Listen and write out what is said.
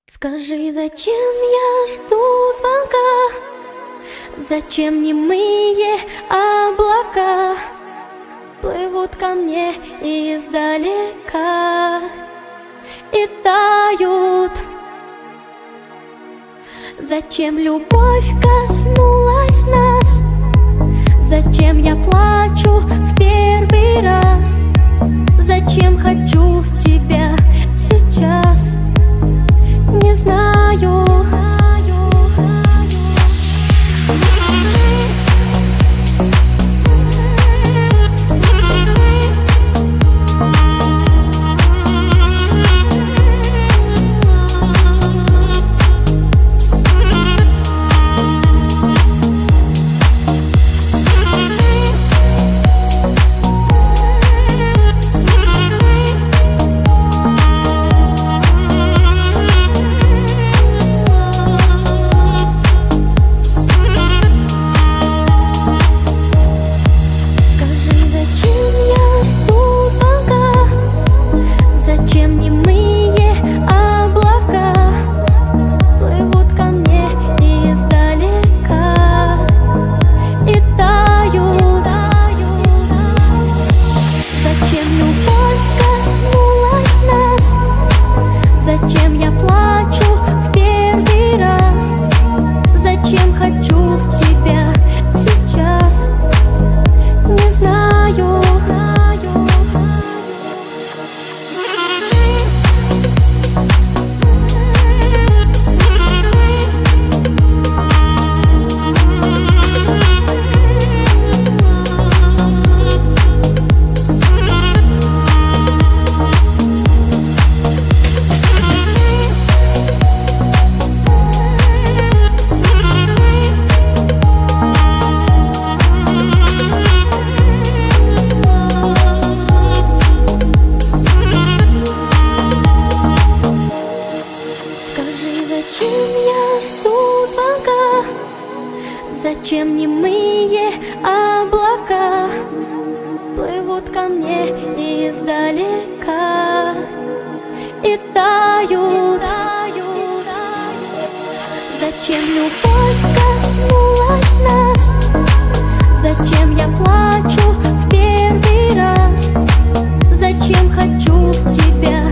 Скажи, зачем я жду звонка? Зачем немые облака плывут ко мне издалека и тают? Зачем любовь коснулась нас? Зачем я плачу в первый раз? Зачем хочу тебя сейчас? Не знаю. Зачем я плачу в первый раз? Зачем хочу тебя сейчас? Не знаю. Зачем немые облака плывут ко мне издалека и тают? Зачем любовь коснулась нас? Зачем я плачу в первый раз? Зачем хочу тебя